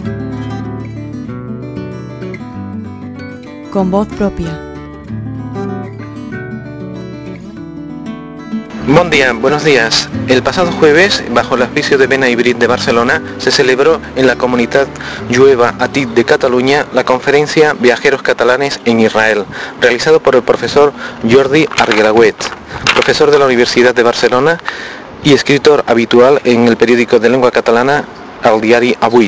Con voz propia. Bon dia, buenos días. El pasado jueves, bajo el auspicio de Benaibrit de Barcelona, se celebró en la comunidad jueva Atit de Cataluña la conferencia Viajeros Catalanes en Israel, realizado por el profesor Jordi Arguelauet, profesor de la Universidad de Barcelona y escritor habitual en el periódico de lengua catalana El Diari Avui.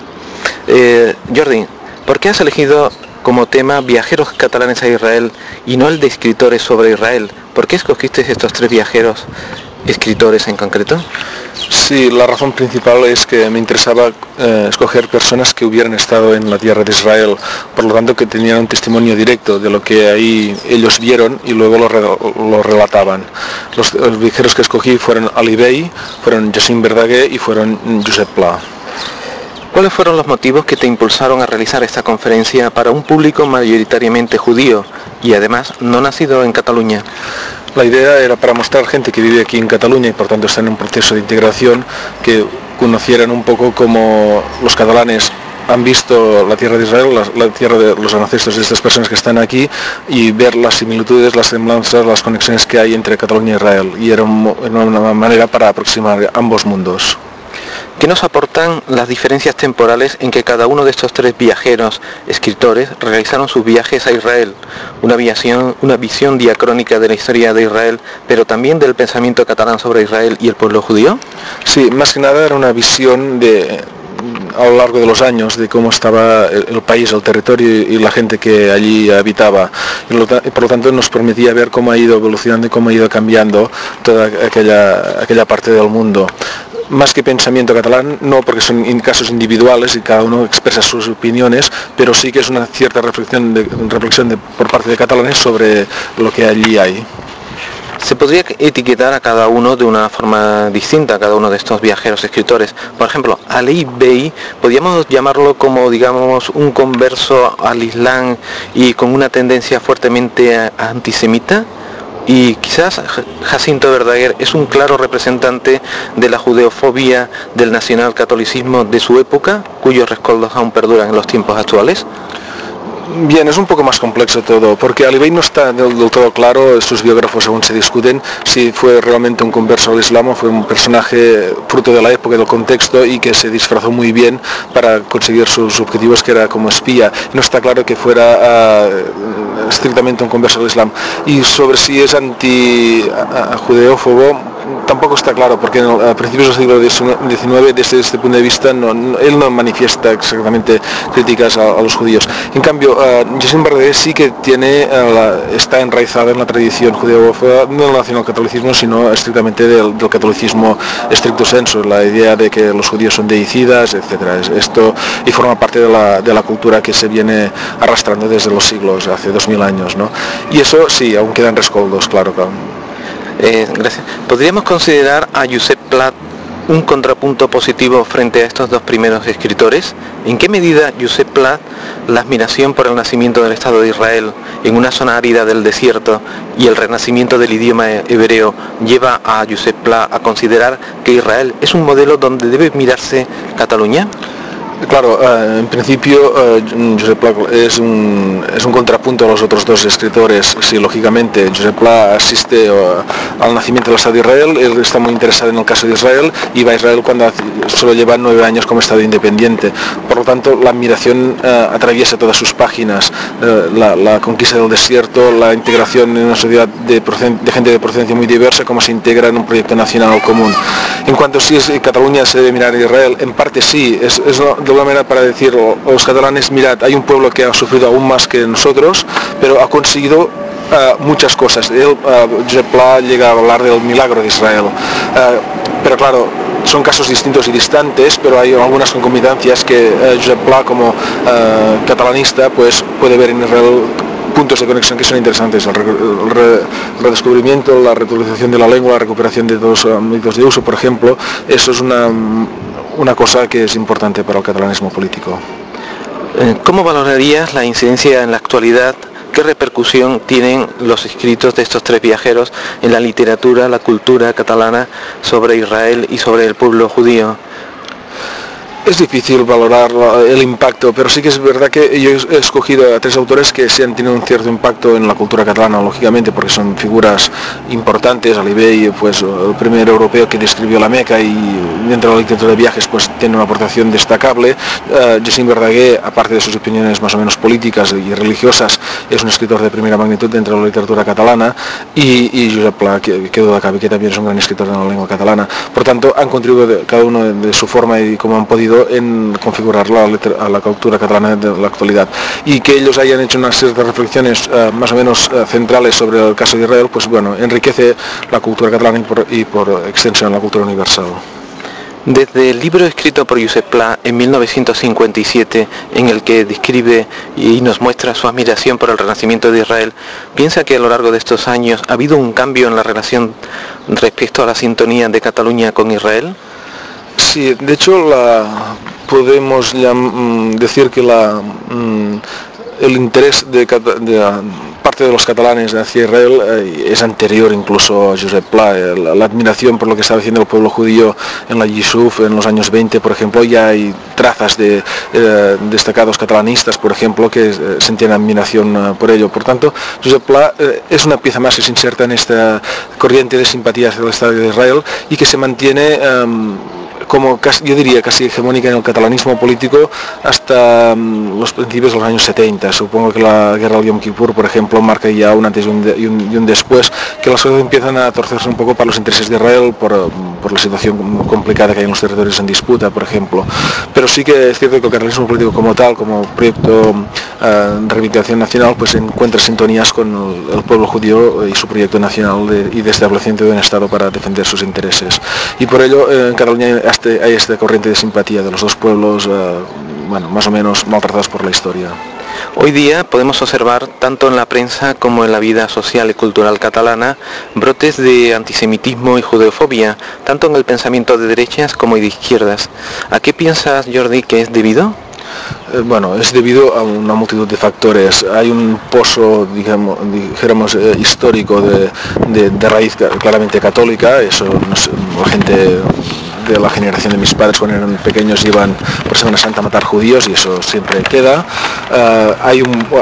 Jordi, ¿por qué has elegido como tema Viajeros Catalanes a Israel y no el de escritores sobre Israel? ¿Por qué escogiste estos tres viajeros escritores en concreto? Sí, la razón principal es que me interesaba escoger personas que hubieran estado en la tierra de Israel, por lo tanto que tenían un testimonio directo de lo que ahí ellos vieron y luego lo relataban. Los viajeros que escogí fueron Ali Bei, fueron Jacint Verdaguer y fueron Josep Pla. ¿Cuáles fueron los motivos que te impulsaron a realizar esta conferencia para un público mayoritariamente judío y además no nacido en Cataluña? La idea era para mostrar gente que vive aquí en Cataluña y por tanto está en un proceso de integración, que conocieran un poco cómo los catalanes han visto la tierra de Israel, la tierra de los ancestros de estas personas que están aquí, y ver las similitudes, las semblanzas, las conexiones que hay entre Cataluña e Israel. Y era una manera para aproximar ambos mundos. ¿Qué nos aportan las diferencias temporales en que cada uno de estos tres viajeros escritores realizaron sus viajes a Israel? Una visión diacrónica de la historia de Israel, pero también del pensamiento catalán sobre Israel y el pueblo judío. Sí, más que nada era una visión a lo largo de los años de cómo estaba el país, el territorio y la gente que allí habitaba. Y por lo tanto nos permitía ver cómo ha ido evolucionando y cómo ha ido cambiando toda aquella parte del mundo. Más que pensamiento catalán, no, porque son casos individuales y cada uno expresa sus opiniones, pero sí que es una cierta reflexión por parte de catalanes sobre lo que allí hay. ¿Se podría etiquetar a cada uno de una forma distinta, a cada uno de estos viajeros escritores? Por ejemplo, Ali Bei, ¿podríamos llamarlo como, digamos, un converso al Islam y con una tendencia fuertemente antisemita? Y quizás Jacint Verdaguer es un claro representante de la judeofobia, del nacionalcatolicismo de su época, cuyos rescoldos aún perduran en los tiempos actuales. Bien, es un poco más complejo todo, porque Ali Bei no está del todo claro, sus biógrafos aún se discuten, si fue realmente un converso al Islam o fue un personaje fruto de la época y del contexto y que se disfrazó muy bien para conseguir sus objetivos, que era como espía. No está claro que fuera estrictamente un converso al Islam. Y sobre si es anti-judeófobo, tampoco está claro, porque a principios del siglo XIX, desde este punto de vista, él no manifiesta exactamente críticas a los judíos. En cambio, Jacint Verdaguer sí que está enraizada en la tradición judeo-ófoba, no del nacionalcatolicismo, sino estrictamente del catolicismo estricto sensu, la idea de que los judíos son deicidas, etc. Esto, y forma parte de la cultura que se viene arrastrando desde los siglos, hace 2000 años, ¿no? Y eso sí, aún quedan rescoldos, claro. Gracias. ¿Podríamos considerar a Josep Pla un contrapunto positivo frente a estos dos primeros escritores? ¿En qué medida Josep Pla, la admiración por el nacimiento del Estado de Israel en una zona árida del desierto y el renacimiento del idioma hebreo, lleva a Josep Pla a considerar que Israel es un modelo donde debe mirarse Cataluña? Claro, en principio Josep Pla es un contrapunto a los otros dos escritores. Sí, lógicamente Josep Pla asiste al nacimiento del Estado de Israel, él está muy interesado en el caso de Israel y va a Israel cuando solo lleva 9 años como Estado independiente. Por lo tanto, la admiración atraviesa todas sus páginas, la conquista del desierto, la integración en una sociedad de gente de procedencia muy diversa, cómo se integra en un proyecto nacional común. En cuanto a si Cataluña se debe mirar a Israel, en parte sí, es de alguna manera para decir a los catalanes, mirad, hay un pueblo que ha sufrido aún más que nosotros, pero ha conseguido muchas cosas. Josep Pla llega a hablar del milagro de Israel, pero claro, son casos distintos y distantes, pero hay algunas concomitancias que Josep Pla como catalanista pues puede ver en Israel puntos de conexión que son interesantes, el redescubrimiento, la reutilización de la lengua, la recuperación de todos los ámbitos de uso, por ejemplo. Eso es una cosa que es importante para el catalanismo político. ¿Cómo valorarías la incidencia en la actualidad? ¿Qué repercusión tienen los escritos de estos tres viajeros en la literatura, la cultura catalana sobre Israel y sobre el pueblo judío? Es difícil valorar el impacto, pero sí que es verdad que yo he escogido a 3 autores que sí han tenido un cierto impacto en la cultura catalana, lógicamente, porque son figuras importantes. Alibey, pues el primer europeo que describió la Meca, y dentro de la literatura de viajes pues tiene una aportación destacable. Jacint Verdaguer, aparte de sus opiniones más o menos políticas y religiosas, es un escritor de primera magnitud dentro de la literatura catalana, y Josep Pla, que duda cabe, que también es un gran escritor en la lengua catalana. Por tanto, han contribuido cada uno de su forma y como han podido en configurar a la cultura catalana de la actualidad, y que ellos hayan hecho unas ciertas reflexiones más o menos centrales sobre el caso de Israel, pues bueno, enriquece la cultura catalana y por extensión la cultura universal. Desde el libro escrito por Josep Pla en 1957, en el que describe y nos muestra su admiración por el renacimiento de Israel, ¿piensa que a lo largo de estos años ha habido un cambio en la relación respecto a la sintonía de Cataluña con Israel? Sí, de hecho podemos decir que el interés de parte de los catalanes hacia Israel es anterior incluso a Josep Pla. La admiración por lo que estaba haciendo el pueblo judío en la Yishuv en los años 20, por ejemplo, ya hay trazas de destacados catalanistas, por ejemplo, que sentían admiración por ello. Por tanto, Josep Pla es una pieza más que se inserta en esta corriente de simpatía hacia el Estado de Israel y que se mantiene como yo diría casi hegemónica en el catalanismo político hasta los principios de los años 70. Supongo que la guerra del Yom Kippur, por ejemplo, marca ya un antes y un después, que las cosas empiezan a torcerse un poco para los intereses de Israel por la situación complicada que hay en los territorios en disputa, por ejemplo. Pero sí que es cierto que el catalanismo político como tal, como proyecto de reivindicación nacional, pues encuentra sintonías con el pueblo judío y su proyecto nacional y de establecimiento de un Estado para defender sus intereses. Y por ello en Cataluña hay esta corriente de simpatía de los dos pueblos, más o menos maltratados por la historia. Hoy día podemos observar, tanto en la prensa como en la vida social y cultural catalana, brotes de antisemitismo y judeofobia, tanto en el pensamiento de derechas como de izquierdas. ¿A qué piensas, Jordi, que es debido? Bueno, es debido a una multitud de factores. Hay un pozo, dijéramos, histórico de raíz claramente católica. Eso la gente de la generación de mis padres cuando eran pequeños iban por Semana Santa a matar judíos y eso siempre queda. Hay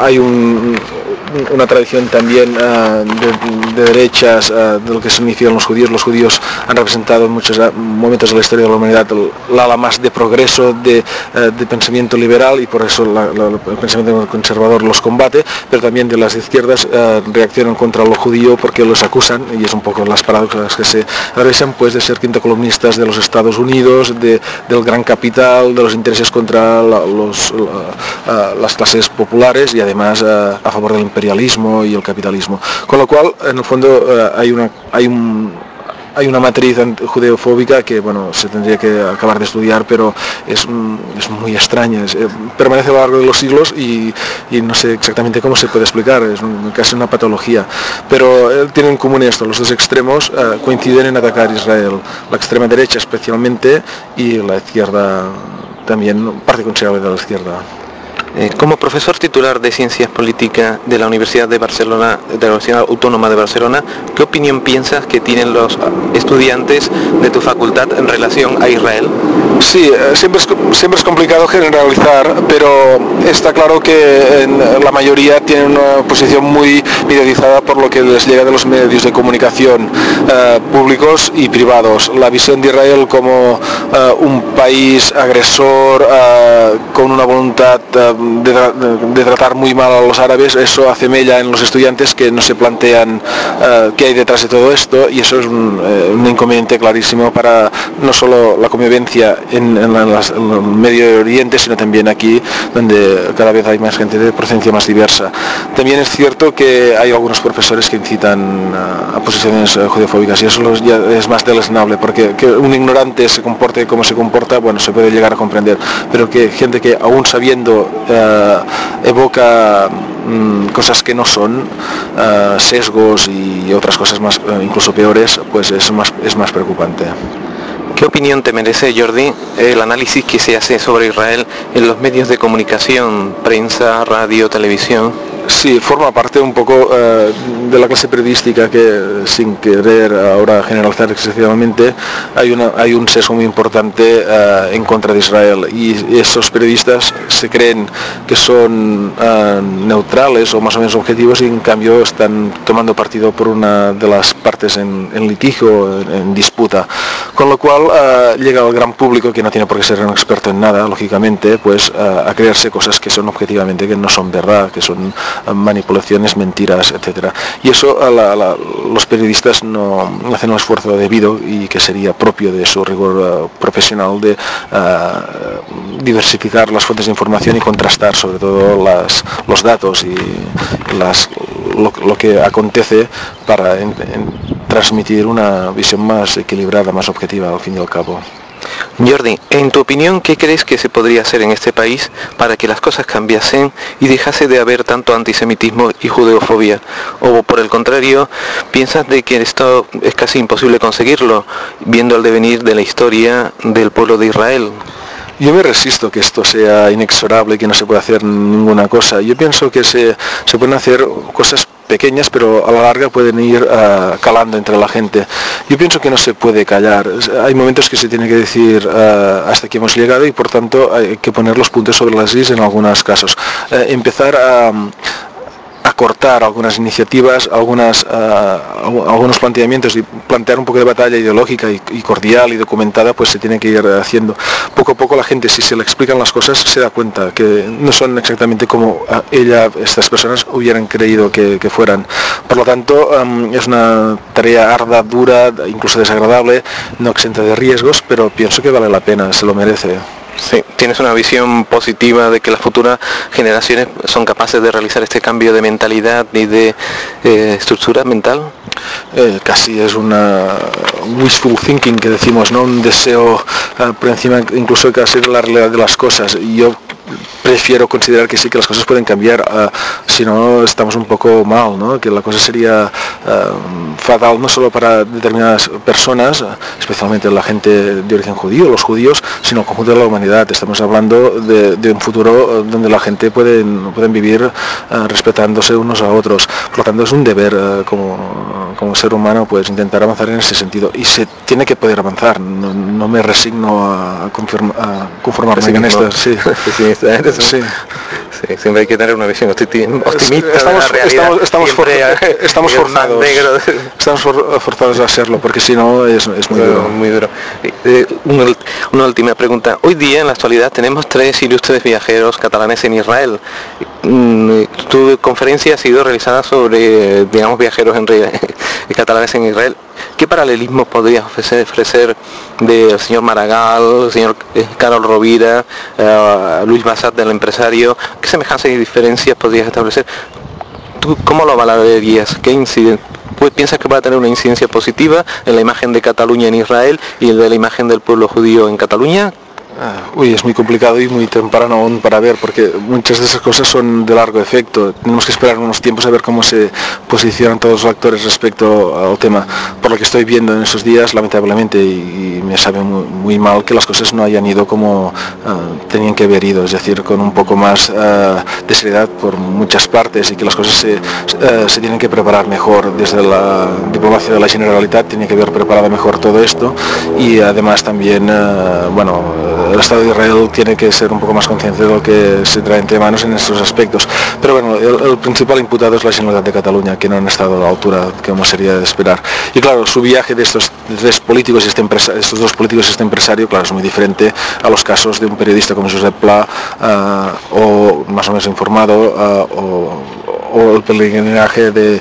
una tradición también de derechas de lo que significan los judíos. Los judíos han representado en muchos momentos de la historia de la humanidad el ala más de progreso, de pensamiento liberal, y por eso el pensamiento conservador los combate, pero también de las izquierdas reaccionan contra lo judío porque los acusan, y es un poco las paradojas que se atravesan, pues de ser quintocolumnistas de los Estados Unidos, del gran capital, de los intereses contra las clases populares y además a favor del imperialismo y el capitalismo. Con lo cual, en el fondo, hay una matriz judeofóbica que se tendría que acabar de estudiar, pero es muy extraña, permanece a lo largo de los siglos y no sé exactamente cómo se puede explicar, es casi una patología, pero tienen en común esto: los dos extremos coinciden en atacar a Israel, la extrema derecha especialmente y la izquierda también, parte considerable de la izquierda. Como profesor titular de Ciencias Políticas de la Universidad de Barcelona, de la Universidad Autónoma de Barcelona, ¿qué opinión piensas que tienen los estudiantes de tu facultad en relación a Israel? Sí, siempre es complicado generalizar, pero está claro que la mayoría tienen una posición muy mediatizada por lo que les llega de los medios de comunicación públicos y privados. La visión de Israel como un país agresor con una voluntad de tratar muy mal a los árabes, eso hace mella en los estudiantes que no se plantean qué hay detrás de todo esto, y eso es un inconveniente clarísimo para no solo la convivencia en el Medio Oriente, sino también aquí, donde cada vez hay más gente de procedencia más diversa. También es cierto que hay algunos profesores que incitan a posiciones judeofóbicas, y eso ya es más deleznable, porque que un ignorante se comporte como se comporta, se puede llegar a comprender, pero que gente que aún sabiendo evoca cosas que no son, sesgos y otras cosas más, incluso peores, pues es más preocupante. ¿Qué opinión te merece, Jordi, el análisis que se hace sobre Israel en los medios de comunicación, prensa, radio, televisión? Sí, forma parte un poco de la clase periodística que, sin querer ahora generalizar excesivamente, hay un sesgo muy importante en contra de Israel, y esos periodistas se creen que son neutrales o más o menos objetivos, y en cambio están tomando partido por una de las partes en litigio, en disputa, con lo cual llega al gran público, que no tiene por qué ser un experto en nada, lógicamente, pues a creerse cosas que son objetivamente, que no son verdad, que son manipulaciones, mentiras, etcétera. Y eso los periodistas no hacen un esfuerzo debido, y que sería propio de su rigor profesional, de diversificar las fuentes de información y contrastar sobre todo los datos y lo que acontece, para transmitir una visión más equilibrada, más objetiva, al fin y al cabo. Jordi, en tu opinión, ¿qué crees que se podría hacer en este país para que las cosas cambiasen y dejase de haber tanto antisemitismo y judeofobia? O por el contrario, ¿piensas de que esto es casi imposible conseguirlo, viendo el devenir de la historia del pueblo de Israel? Yo me resisto que esto sea inexorable, que no se pueda hacer ninguna cosa. Yo pienso que se pueden hacer cosas pequeñas, pero a la larga pueden ir calando entre la gente. Yo pienso que no se puede callar. Hay momentos que se tiene que decir hasta aquí hemos llegado, y por tanto hay que poner los puntos sobre las is en algunos casos. Empezar a cortar algunas iniciativas, algunos planteamientos, y plantear un poco de batalla ideológica y cordial y documentada, pues se tiene que ir haciendo. Poco a poco la gente, si se le explican las cosas, se da cuenta que no son exactamente como estas personas hubieran creído que fueran. Por lo tanto, es una tarea ardua, dura, incluso desagradable, no exenta de riesgos, pero pienso que vale la pena, se lo merece. Sí, ¿tienes una visión positiva de que las futuras generaciones son capaces de realizar este cambio de mentalidad y de estructura mental? Casi es una wishful thinking, que decimos, ¿no? Un deseo por encima incluso de casi la realidad de las cosas. Y yo prefiero considerar que sí, que las cosas pueden cambiar, si no estamos un poco mal, ¿no? Que la cosa sería fatal no solo para determinadas personas, especialmente la gente de origen judío, los judíos, sino el conjunto de la humanidad. Estamos hablando de un futuro donde la gente pueden vivir respetándose unos a otros. Por lo tanto, es un deber como ser humano, pues intentar avanzar en ese sentido, y se tiene que poder avanzar. No me resigno a conformarme con esto. Sí. Sí, siempre hay que tener una visión optimista. Estamos forzados a hacerlo, porque si no es muy duro. Muy duro. Una última pregunta. Hoy día, en la actualidad, tenemos 3 ilustres viajeros catalanes en Israel. Tu conferencia ha sido realizada sobre, digamos, viajeros catalanes en Israel. ¿Qué paralelismo podrías ofrecer del señor Maragall, el señor Carol Rovira, Luis Bassat, del empresario? ¿Qué semejanzas y diferencias podrías establecer? ¿Tú cómo lo valorarías? ¿Qué piensas que va a tener una incidencia positiva en la imagen de Cataluña en Israel y de la imagen del pueblo judío en Cataluña? Es muy complicado y muy temprano aún para ver, porque muchas de esas cosas son de largo efecto. Tenemos que esperar unos tiempos a ver cómo se posicionan todos los actores respecto al tema. Por lo que estoy viendo en esos días, lamentablemente, y me sabe muy mal que las cosas no hayan ido como tenían que haber ido, es decir, con un poco más de seriedad por muchas partes, y que las cosas se tienen que preparar mejor. Desde la diplomacia de la Generalitat tiene que haber preparado mejor todo esto, y además también, el Estado de Israel tiene que ser un poco más consciente de lo que se trae entre manos en estos aspectos. Pero bueno, el principal imputado es la Generalitat de Cataluña, que no han estado a la altura, como sería de esperar. Y claro, su viaje de estos 3 políticos y estos 2 políticos y este empresario, claro, es muy diferente a los casos de un periodista como Josep Pla, o más o menos informado, o el peregrinaje de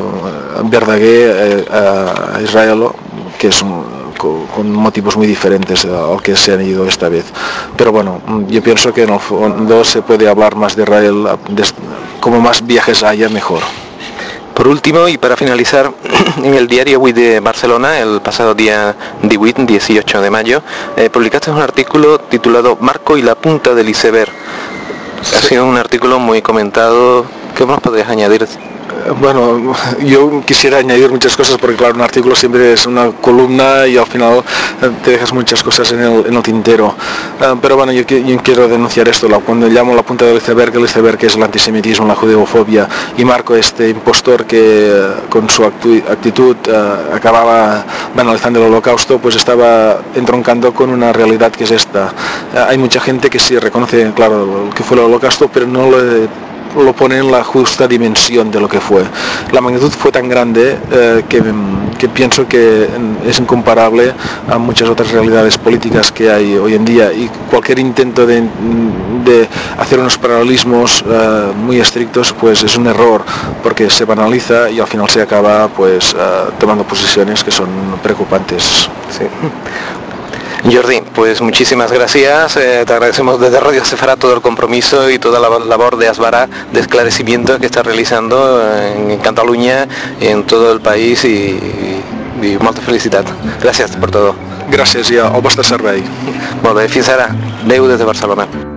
Verdaguer a Israel, que es con motivos muy diferentes al que se han ido esta vez. Pero bueno, yo pienso que en el fondo se puede hablar más de Israel, como más viajes haya, mejor. Por último, y para finalizar, en el diario Avui de Barcelona, el pasado día 18 de mayo, publicaste un artículo titulado Marco y la punta del iceberg. Ha sido un artículo muy comentado. ¿Qué nos podrías añadir? Bueno, yo quisiera añadir muchas cosas porque claro, un artículo siempre es una columna y al final te dejas muchas cosas en el tintero. Pero bueno, yo quiero denunciar esto, cuando llamo la punta del iceberg, el iceberg es el antisemitismo, la judeofobia, y Marco, este impostor que con su actitud acababa banalizando el holocausto, pues estaba entroncando con una realidad que es esta. Hay mucha gente que sí reconoce, claro, que fue el holocausto, pero no lo pone en la justa dimensión de lo que fue. La magnitud fue tan grande que pienso que es incomparable a muchas otras realidades políticas que hay hoy en día, y cualquier intento de hacer unos paralelismos muy estrictos pues es un error, porque se banaliza y al final se acaba pues tomando posiciones que son preocupantes. Sí. Jordi, pues muchísimas gracias, te agradecemos desde Radio Sefarad todo el compromiso y toda la labor de Asbara de esclarecimiento que está realizando en Cataluña, en todo el país, y molta felicitat. Gràcies per tot. Gràcies i al vostre servei. Molt bé, fins ara. Adéu des de Barcelona.